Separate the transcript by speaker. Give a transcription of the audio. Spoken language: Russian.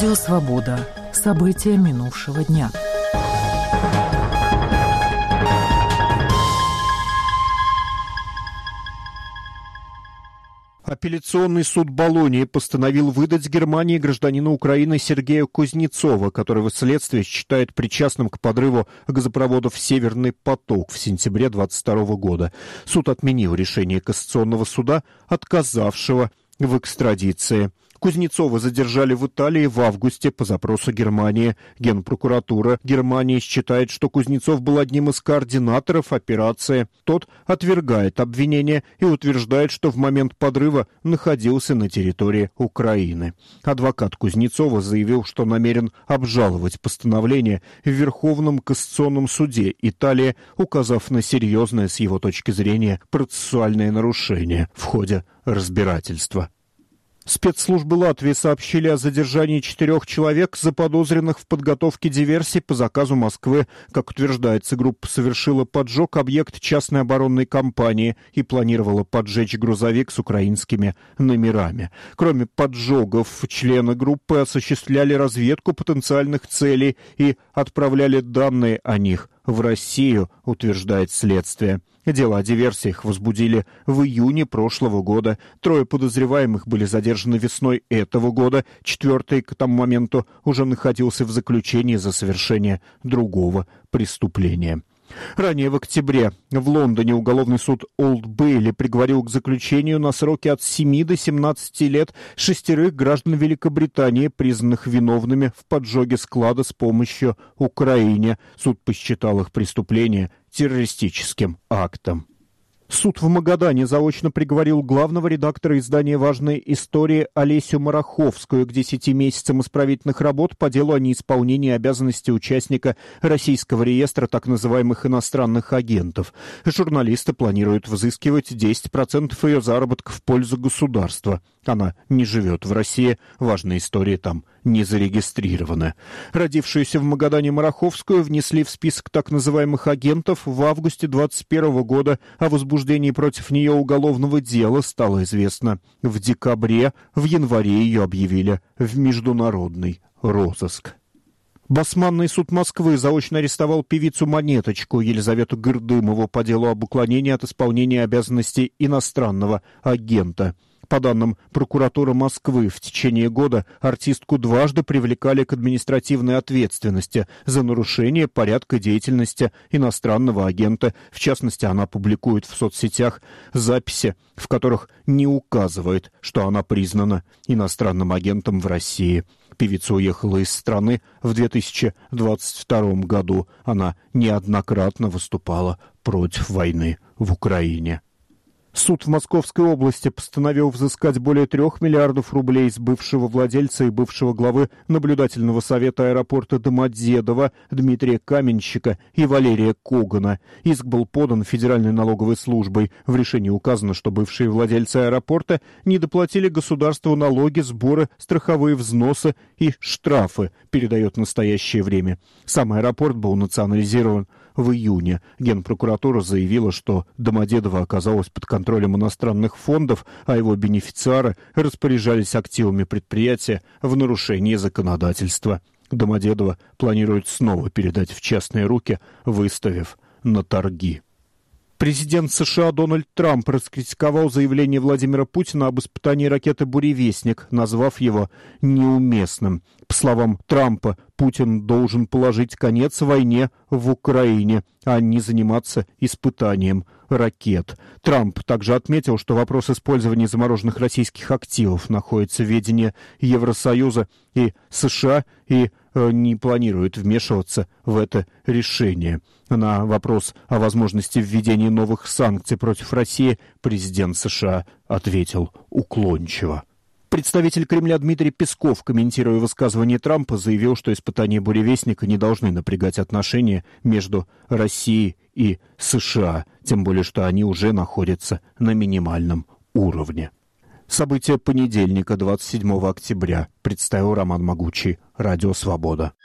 Speaker 1: Радио «Свобода». События минувшего дня.
Speaker 2: Апелляционный суд Болонии постановил выдать Германии гражданина Украины Сергея Кузнецова, которого следствие считает причастным к подрыву газопроводов «Северный поток» в сентябре 2022 года. Суд отменил решение Кассационного суда, отказавшего в экстрадиции. Кузнецова задержали в Италии в августе по запросу Германии. Генпрокуратура Германии считает, что Кузнецов был одним из координаторов операции. Тот отвергает обвинения и утверждает, что в момент подрыва находился на территории Украины. Адвокат Кузнецова заявил, что намерен обжаловать постановление в Верховном кассационном суде Италии, указав на серьезное, с его точки зрения, процессуальное нарушение в ходе разбирательства. Спецслужбы Латвии сообщили о задержании 4 человек, заподозренных в подготовке диверсий по заказу Москвы. Как утверждается, группа совершила поджог объекта частной оборонной компании и планировала поджечь грузовик с украинскими номерами. Кроме поджогов, члены группы осуществляли разведку потенциальных целей и отправляли данные о них в Россию, утверждает следствие. Дело о диверсиях возбудили в июне прошлого года. 3 подозреваемых были задержаны весной этого года. 4 к тому моменту уже находился в заключении за совершение другого преступления. Ранее в октябре в Лондоне уголовный суд Олд Бейли приговорил к заключению на сроки от 7 до 17 лет 6 граждан Великобритании, признанных виновными в поджоге склада с помощью Украине. Суд посчитал их преступление террористическим актом. Суд в Магадане заочно приговорил главного редактора издания «Важные истории» Олесю Мараховскую к 10 месяцам исправительных работ по делу о неисполнении обязанностей участника российского реестра так называемых иностранных агентов. Журналисты планируют взыскивать 10% ее заработка в пользу государства. Она не живет в России, «Важные истории» там не зарегистрированы. Родившуюся в Магадане Мараховскую внесли в список так называемых агентов в августе 2021 года. О возбуждении против нее уголовного дела стало известно в декабре. В январе ее объявили в международный розыск. Басманный суд Москвы заочно арестовал певицу Монеточку Елизавету Гырдымову по делу об уклонении от исполнения обязанностей иностранного агента. По данным прокуратуры Москвы, в течение года артистку дважды привлекали к административной ответственности за нарушение порядка деятельности иностранного агента. В частности, она публикует в соцсетях записи, в которых не указывает, что она признана иностранным агентом в России. Певица уехала из страны в 2022 году. Она неоднократно выступала против войны в Украине. Суд в Московской области постановил взыскать более 3 миллиардов рублей с бывшего владельца и бывшего главы наблюдательного совета аэропорта Домодедово Дмитрия Каменщика и Валерия Когана. Иск был подан Федеральной налоговой службой. В решении указано, что бывшие владельцы аэропорта не доплатили государству налоги, сборы, страховые взносы и штрафы, передает настоящее время. Сам аэропорт был национализирован в июне. Генпрокуратура заявила, что Домодедово оказалось под контролем иностранных фондов, а его бенефициары распоряжались активами предприятия в нарушении законодательства. Домодедово планирует снова передать в частные руки, выставив на торги. Президент США Дональд Трамп раскритиковал заявление Владимира Путина об испытании ракеты «Буревестник», назвав его неуместным. По словам Трампа, Путин должен положить конец войне в Украине, а не заниматься испытанием ракет. Трамп также отметил, что вопрос использования замороженных российских активов находится в ведении Евросоюза и США и не планирует вмешиваться в это решение. На вопрос о возможности введения новых санкций против России президент США ответил уклончиво. Представитель Кремля Дмитрий Песков, комментируя высказывание Трампа, заявил, что испытания «Буревестника» не должны напрягать отношения между Россией и США, тем более что они уже находятся на минимальном уровне. События понедельника, 27 октября, представил Роман Могучий, Радио «Свобода».